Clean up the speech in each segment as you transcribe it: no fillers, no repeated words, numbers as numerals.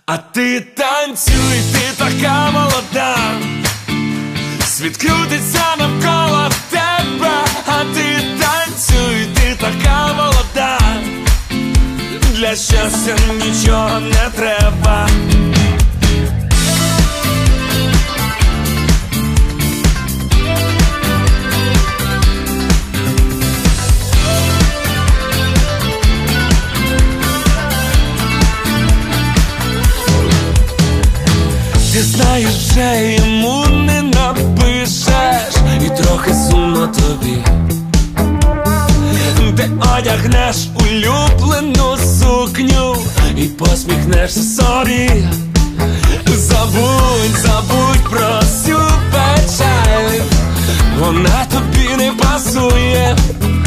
А ти танцюй, ти така молода, світ крутиться навколо тебе. А ти танцюй, ти така молода, для щастя нічого не треба. Ти знаєш, вже йому не напишеш, і трохи сумно тобі. Ти одягнеш улюблену сукню і посміхнешся собі. Забудь, забудь про всю печаль, вона тобі не пасує.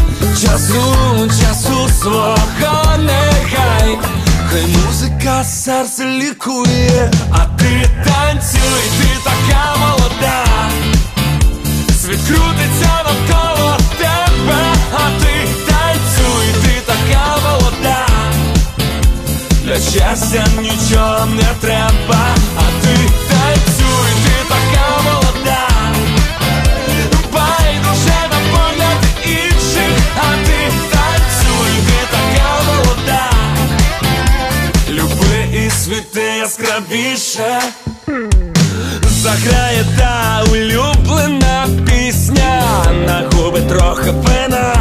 Часу свого нехай, хай музика серце лікує. А ти танцюй, ти така молода, світ крутиться навколо тебе. А ти танцюй, ти така молода, для щастя нічого не треба. А ти танцюй, ти така молода, байдуже на погляд інших. А ти танцюй, ти така молода, люби і світи яскравіше. Заграє та улюблена пісня, на губи трохи вина.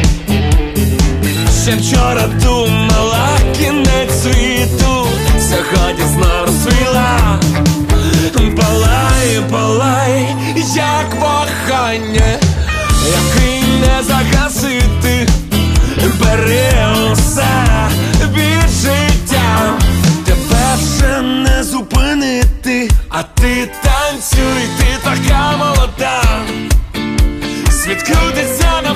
Ще вчора думала кінець світу, сьогодні знов розсвіла. Палай, палай, як вогонь, який не загасити. Бери усе від життя, тебе вже не зупинити. А ти танцюй, ти така молода, світ крутиться на